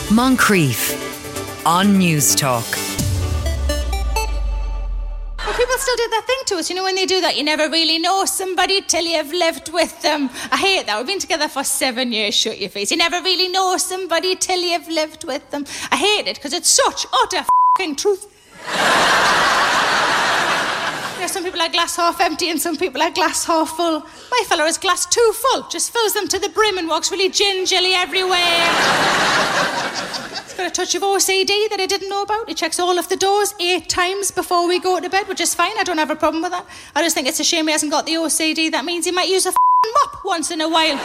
Moncrief on News Talk. Well, people still do that thing to us, when they do that, you never really know somebody till you've lived with them. I hate that. We've been together for 7 years, shut your face. You never really know somebody till you've lived with them. I hate it because it's such utter f***ing truth. Some people are glass half empty and some people are glass half full. My fella is glass too full, just fills them to the brim and walks really gingerly everywhere. He's got a touch of OCD that I didn't know about. He checks all of the doors 8 times before we go to bed, which is fine. I don't have a problem with that. I just think it's a shame he hasn't got the OCD. That means he might use a mop once in a while.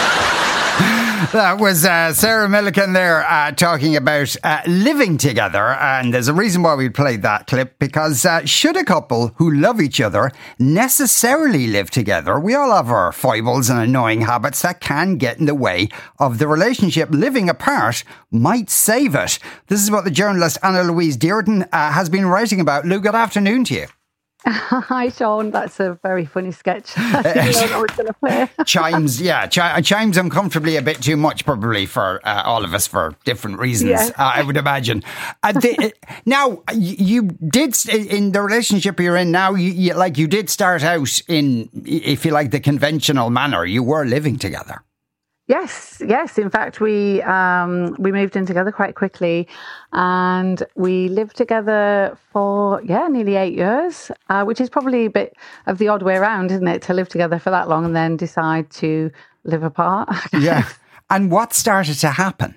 That was Sarah Millican there talking about living together. And there's a reason why we played that clip, because should a couple who love each other necessarily live together? We all have our foibles and annoying habits that can get in the way of the relationship. Living apart might save it. This is what the journalist Anna Louise Dearden has been writing about. Lou, good afternoon to you. Hi, Sean. That's a very funny sketch. I don't know what's going to play. Chimes uncomfortably a bit too much, probably, for all of us for different reasons, yeah. I would imagine. Now, you did, in the relationship you're in now, you did start out in, if you like, the conventional manner. You were living together. Yes. In fact, we moved in together quite quickly, and we lived together for nearly 8 years, which is probably a bit of the odd way around, isn't it? To live together for that long and then decide to live apart. Yeah. And what started to happen?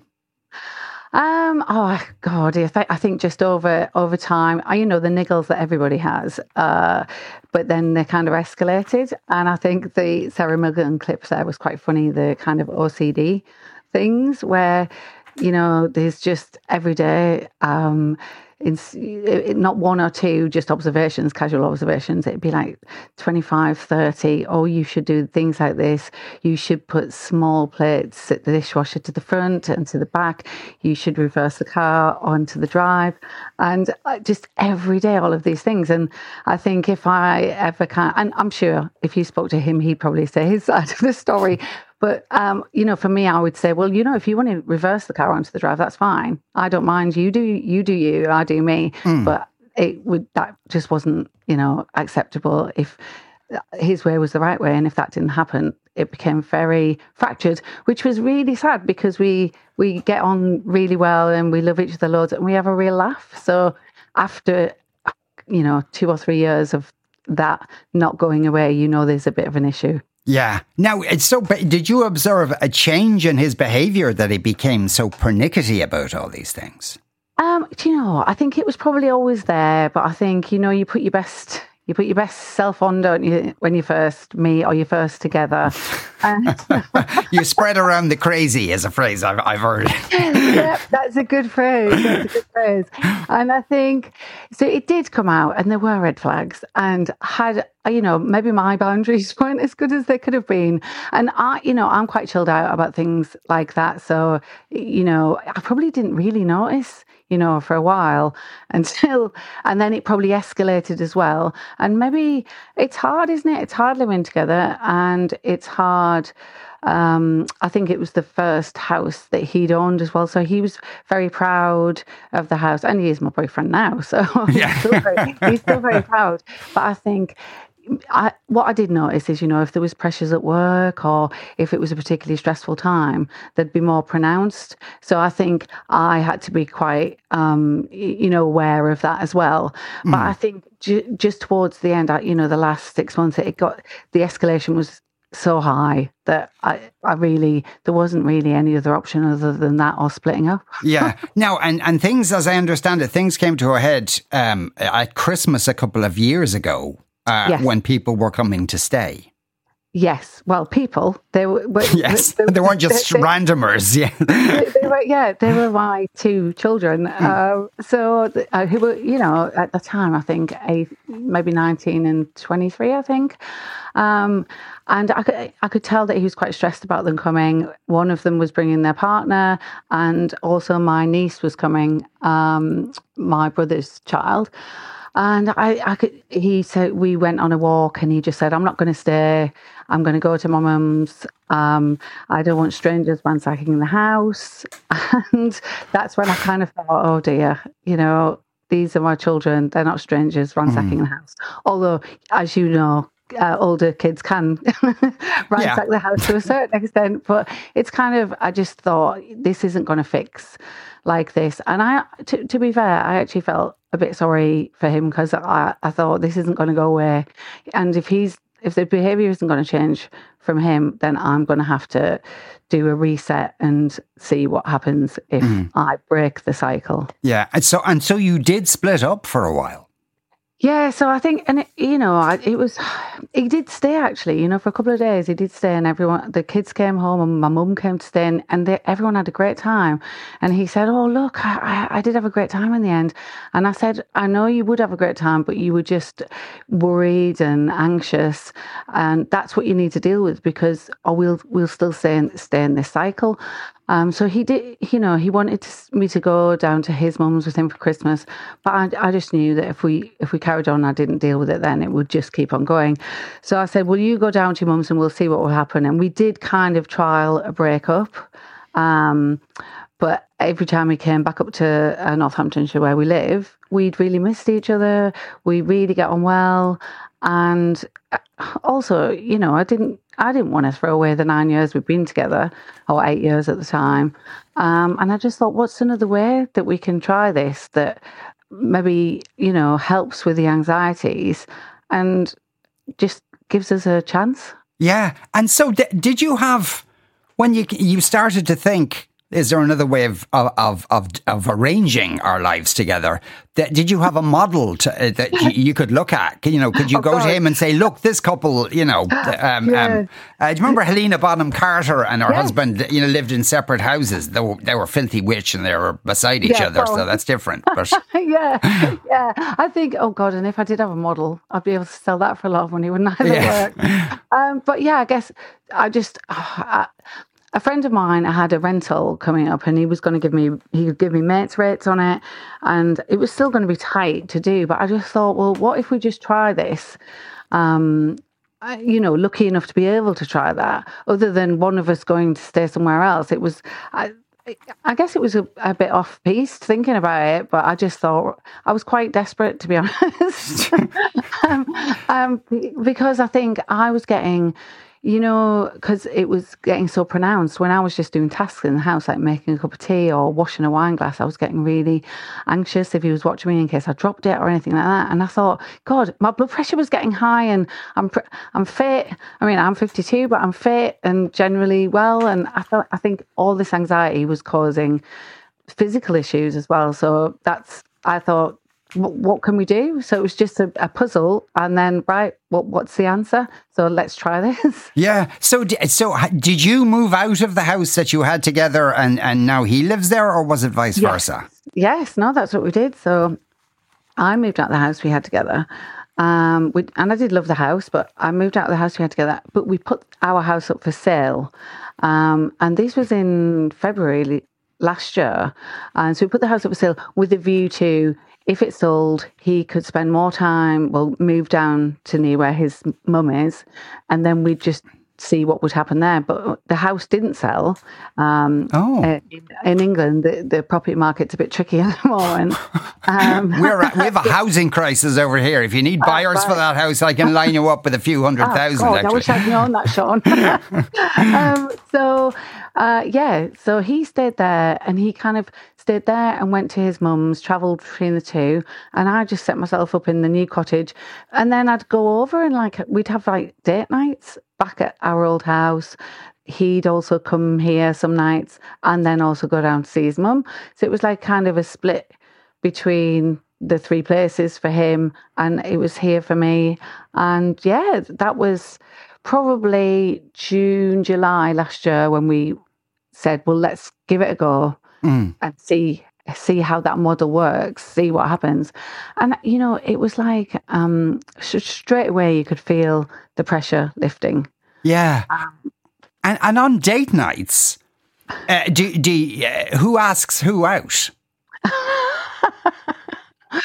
Oh God! I think just over time, the niggles that everybody has, but then they kind of escalated. And I think the Sarah Millican clips there was quite funny. The kind of OCD things where, there's just every day. It's not 1 or 2 just observations, casual observations. It'd be like 25, 30. Oh, you should do things like this. You should put small plates at the dishwasher to the front and to the back. You should reverse the car onto the drive. And just every day, all of these things. And I think if I ever can, and I'm sure if you spoke to him, he'd probably say his side of the story. But, for me, I would say, well, if you want to reverse the car onto the drive, that's fine. I don't mind. You do you, I do me. But that just wasn't, acceptable if his way was the right way. And if that didn't happen, it became very fractured, which was really sad because we get on really well and we love each other loads and we have a real laugh. So after, 2 or 3 years of that not going away, there's a bit of an issue. Yeah. Now, did you observe a change in his behaviour that he became so pernickety about all these things? I think it was probably always there, but I think, you put your best self on, don't you, when you first meet or you're first together. You spread around the crazy is a phrase I've heard. Yeah, that's a good phrase. And I think, so it did come out and there were red flags and maybe my boundaries weren't as good as they could have been. And I'm quite chilled out about things like that. So, I probably didn't really notice, for a while and then it probably escalated as well. And maybe it's hard, isn't it? It's hard living together and it's hard. I think it was the first house that he'd owned as well. So he was very proud of the house and he is my boyfriend now. So yeah. he's still very proud. But I think what I did notice is, if there was pressures at work or if it was a particularly stressful time, they'd be more pronounced. So I think I had to be quite, aware of that as well. But I think just towards the end, the last 6 months, the escalation was so high that there wasn't really any other option other than that or splitting up. Yeah. Now, and things, as I understand it, things came to a head at Christmas a couple of years ago. Yes. When people were coming to stay. Yes. Well, people, they were... Yes, they weren't just randomers. Yeah. They were my 2 children. Who were, at the time, I think, maybe 19 and 23, I think. And I could tell that he was quite stressed about them coming. One of them was bringing their partner and also my niece was coming, my brother's child. And he said, we went on a walk and he just said, I'm not going to stay. I'm going to go to my mum's. I don't want strangers ransacking the house. And that's when I kind of thought, oh dear, these are my children. They're not strangers ransacking the house. Although, as you know, older kids can ransack the house to a certain extent. But it's kind of, I just thought, this isn't going to fix like this. And to be fair, I actually felt a bit sorry for him because I thought this isn't going to go away. And if the behaviour isn't going to change from him, then I'm going to have to do a reset and see what happens if I break the cycle. Yeah. And so you did split up for a while. Yeah, so I think, and he did stay actually, for a couple of days. He did stay, and the kids came home, and my mum came to stay, and everyone had a great time. And he said, "Oh, look, I did have a great time in the end." And I said, "I know you would have a great time, but you were just worried and anxious, and that's what you need to deal with because we'll still stay in this cycle." So he did, he wanted me to go down to his mum's with him for Christmas, but I just knew that if we carried on, I didn't deal with it, then it would just keep on going. So I said, well, you go down to your mum's and we'll see what will happen. And we did kind of trial a breakup. But every time we came back up to Northamptonshire where we live, we'd really missed each other. We really get on well. And also, I didn't want to throw away the 9 years we've been together, or 8 years at the time. And I just thought, what's another way that we can try this that maybe, helps with the anxieties and just gives us a chance? Yeah. And so did you have, when you started to think, is there another way of arranging our lives together? Did you have a model that you could look at? Could you go to him and say, look, this couple, do you remember Helena Bonham Carter and her husband, lived in separate houses? They were filthy witch and they were beside each other, so that's different. But yeah. I think, oh God, and if I did have a model, I'd be able to sell that for a lot of money, wouldn't I? Work. But yeah, I guess a friend of mine had a rental coming up and he would give me mates rates on it, and it was still going to be tight to do. But I just thought, well, what if we just try this? Lucky enough to be able to try that, other than one of us going to stay somewhere else. It was, I guess it was a bit off-piste thinking about it, but I just thought I was quite desperate, to be honest. Because I think I was getting, because it was getting so pronounced when I was just doing tasks in the house, like making a cup of tea or washing a wine glass. I was getting really anxious if he was watching me in case I dropped it or anything like that. And I thought, God, my blood pressure was getting high, and I'm fit. I mean, I'm 52, but I'm fit and generally well. And I think all this anxiety was causing physical issues as well. So I thought, what can we do? So it was just a puzzle, and then what's the answer? So let's try this. Yeah. So did you move out of the house that you had together, and now he lives there, or was it vice versa? Yes. No, that's what we did. So I moved out of the house we had together. And I did love the house, but I moved out of the house we had together. But we put our house up for sale, and this was in February last year. And so we put the house up for sale with a view to, if it sold, he could spend more time, move down to near where his mum is, and then we'd just see what would happen there. But the house didn't sell. In England, the property market's a bit tricky at the moment. We have a housing crisis over here. If you need buyers for that house, I can line you up with a few 100,000. I wish I'd known that, Sean. So he stayed there, and he kind of stayed there and went to his mum's, travelled between the two, and I just set myself up in the new cottage, and then I'd go over and we'd have date nights back at our old house. He'd also come here some nights and then also go down to see his mum. So it was kind of a split between the three places for him, and it was here for me. And yeah, that was probably June, July last year when we said, well, let's give it a go and see how that model works, see what happens. And, it was straight away you could feel the pressure lifting. Yeah. And on date nights, who asks who out?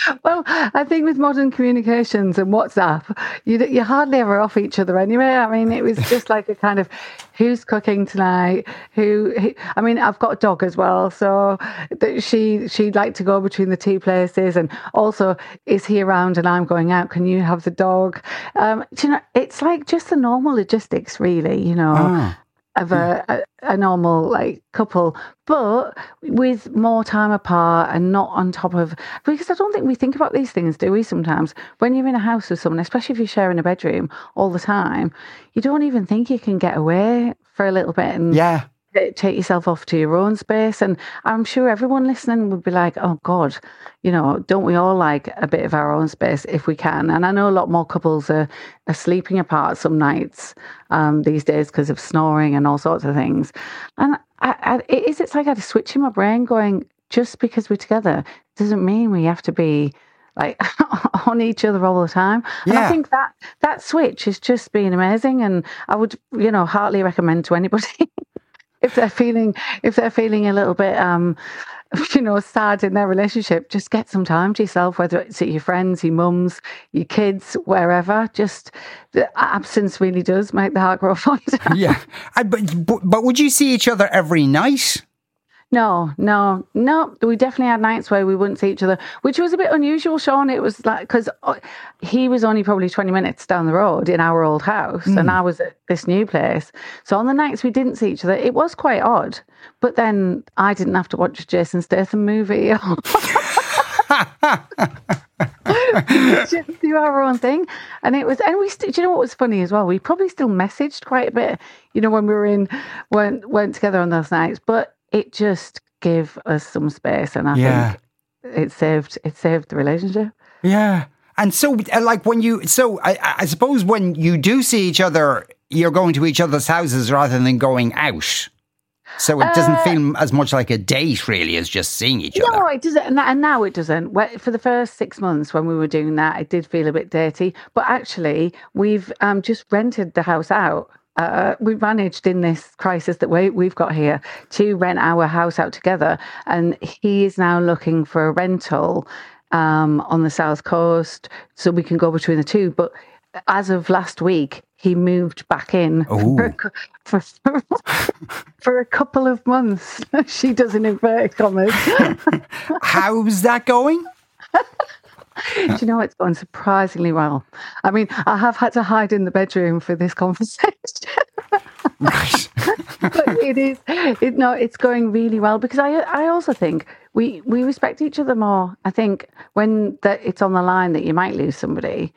Well, I think with modern communications and WhatsApp, you're hardly ever off each other anyway. I mean, it was just like a kind of who's cooking tonight, I mean, I've got a dog as well, so she'd like to go between the two places, and also, is he around and I'm going out? Can you have the dog? It's like just the normal logistics, really, of a normal like couple, but with more time apart and not on top of, because I don't think we think about these things, do we? Sometimes when you're in a house with someone, especially if you're sharing a bedroom all the time, you don't even think you can get away for a little bit and take yourself off to your own space. And I'm sure everyone listening would be like, oh God, don't we all like a bit of our own space if we can? And I know a lot more couples are sleeping apart some nights these days because of snoring and all sorts of things. And it's like I had a switch in my brain going, just because we're together doesn't mean we have to be like on each other all the time. And I think that switch has just been amazing. And I would, heartily recommend to anybody if they're feeling a little bit sad in their relationship, just get some time to yourself, whether it's at your friends, your mums, your kids, wherever. Just the absence really does make the heart grow fonder. Yeah. But would you see each other every night? No. We definitely had nights where we wouldn't see each other, which was a bit unusual, Sean. It was like, because he was only probably 20 minutes down the road in our old house and I was at this new place. So on the nights we didn't see each other, it was quite odd. But then I didn't have to watch a Jason Statham movie. Just do our own thing. And do you know what was funny as well? We probably still messaged quite a bit, when we weren't together on those nights, but it just gave us some space, and I think it saved the relationship. Yeah. And so, like I suppose when you do see each other, you're going to each other's houses rather than going out. So it doesn't feel as much like a date, really, as just seeing each other. No, it doesn't. And now it doesn't. For the first 6 months when we were doing that, it did feel a bit dirty. But actually, we've just rented the house out. We've managed in this crisis that we've got here to rent our house out together. And he is now looking for a rental on the South Coast so we can go between the two. But as of last week, he moved back in for a couple of months. She does in inverted commas. How's that going? Do you know, it's gone surprisingly well. I mean, I have had to hide in the bedroom for this conversation. Right. But it's going really well, because I also think we respect each other more. I think when it's on the line that you might lose somebody,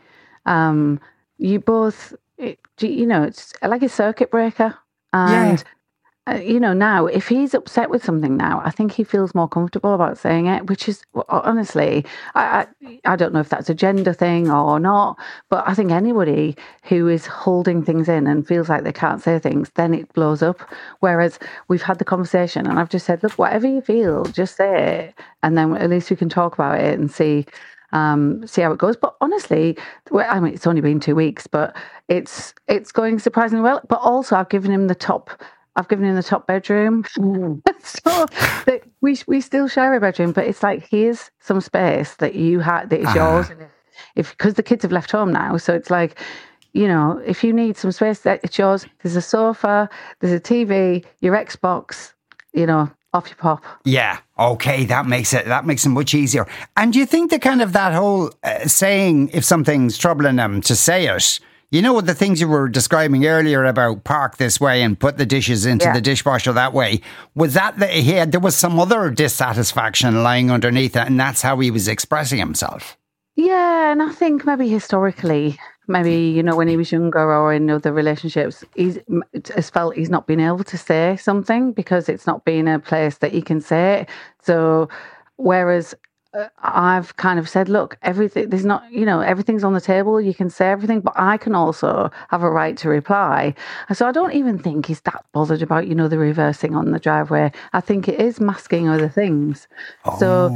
you both, it's like a circuit breaker. And now, if he's upset with something now, I think he feels more comfortable about saying it, which is, honestly, I don't know if that's a gender thing or not, but I think anybody who is holding things in and feels like they can't say things, then it blows up. Whereas we've had the conversation and I've just said, look, whatever you feel, just say it. And then at least we can talk about it and see how it goes. But honestly, I mean, it's only been 2 weeks, but it's going surprisingly well. But also, I've given him the top bedroom. So we still share a bedroom, but it's like, here's some space that you had that is yours. Because the kids have left home now, so it's like, if you need some space, that it's yours. There's a sofa, there's a TV, your Xbox, off you pop. Yeah. Okay. That makes it much easier. And do you think that whole saying, if something's troubling them, to say it? What the things you were describing earlier about park this way and put the dishes into the dishwasher that way, was that there was some other dissatisfaction lying underneath it, and that's how he was expressing himself? Yeah, and I think maybe historically, when he was younger or in other relationships, he's felt he's not been able to say something because it's not been a place that he can say it. So whereas I've kind of said, look, everything's on the table. You can say everything, but I can also have a right to reply. And so I don't even think he's that bothered about, the reversing on the driveway. I think it is masking other things. Oh.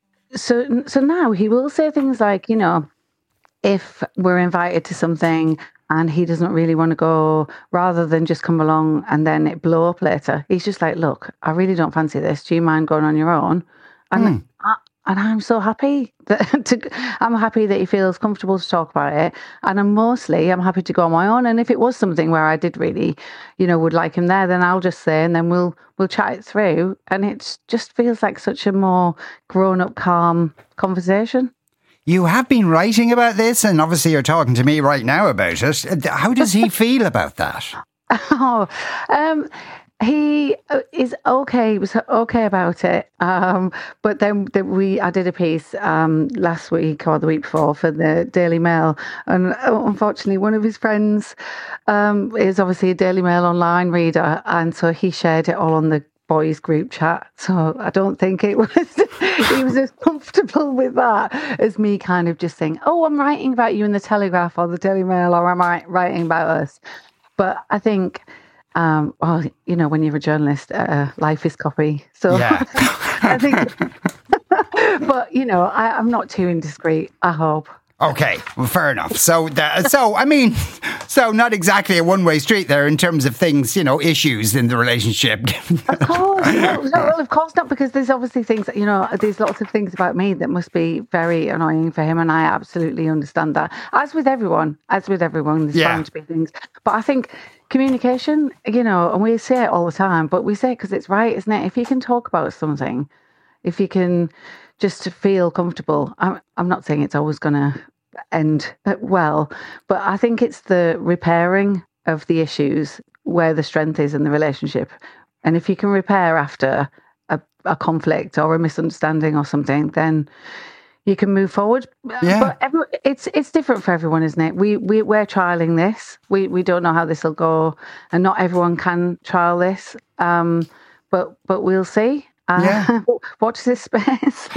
So now he will say things like, if we're invited to something and he doesn't really want to go, rather than just come along and then it blow up later, he's just like, look, I really don't fancy this. Do you mind going on your own? And I'm so happy I'm happy that he feels comfortable to talk about it. And I'm happy to go on my own. And if it was something where I did really, would like him there, then I'll just say, and then we'll chat it through. And it just feels like such a more grown up, calm conversation. You have been writing about this, and obviously you're talking to me right now about it. How does he feel about that? He is okay. He was okay about it. But then I did a piece last week or the week before for the Daily Mail, and unfortunately, one of his friends is obviously a Daily Mail online reader, and so he shared it all on the boys group chat. So I don't think he was as comfortable with that as me kind of just saying, oh, I'm writing about you in the Telegraph or the Daily Mail, or am I writing about us? But I think, when you're a journalist, life is copy. So yeah. I think, but I'm not too indiscreet, I hope. Okay, well, fair enough. So not exactly a one-way street there in terms of things, issues in the relationship. Of course. Well, of course not, because there's obviously things, there's lots of things about me that must be very annoying for him, and I absolutely understand that. As with everyone, there's bound to be things. But I think communication, and we say it all the time, but we say it because it's right, isn't it? If you can talk about something, if you can just feel comfortable. I'm not saying it's always going to end well, but I think it's the repairing of the issues where the strength is in the relationship. And if you can repair after a conflict or a misunderstanding or something, then you can move forward. Yeah. But it's different for everyone, isn't it? We're trialing this. We don't know how this will go, and not everyone can trial this. But we'll see. Watch this space.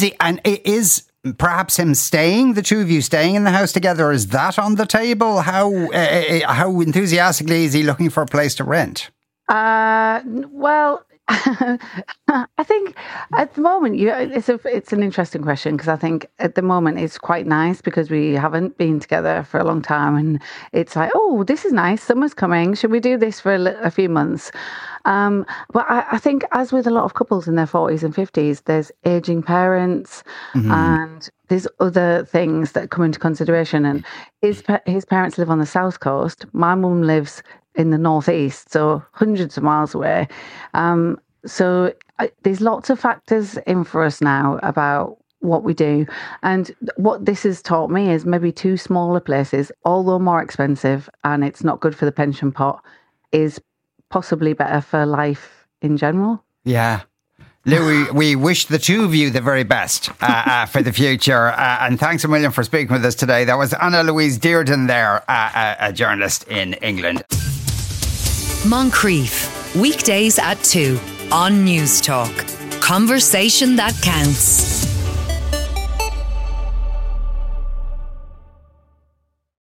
Is perhaps him staying, the two of you staying in the house together, is that on the table? How enthusiastically is he looking for a place to rent? Well, I think at the moment, it's an interesting question, because I think at the moment it's quite nice because we haven't been together for a long time, and it's like, oh, this is nice. Summer's coming. Should we do this for a few months? But I think, as with a lot of couples in their 40s and 50s, there's aging parents, and there's other things that come into consideration. And his parents live on the south coast. My mum lives in the northeast, so hundreds of miles away. So there's lots of factors in for us now about what we do. And what this has taught me is maybe two smaller places, although more expensive, and it's not good for the pension pot, is possibly better for life in general. Yeah. Lou, we wish the two of you the very best for the future. And thanks a million for speaking with us today. That was Anna Louise Dearden there, a journalist in England. Moncrief, weekdays at 2 on News Talk. Conversation that counts.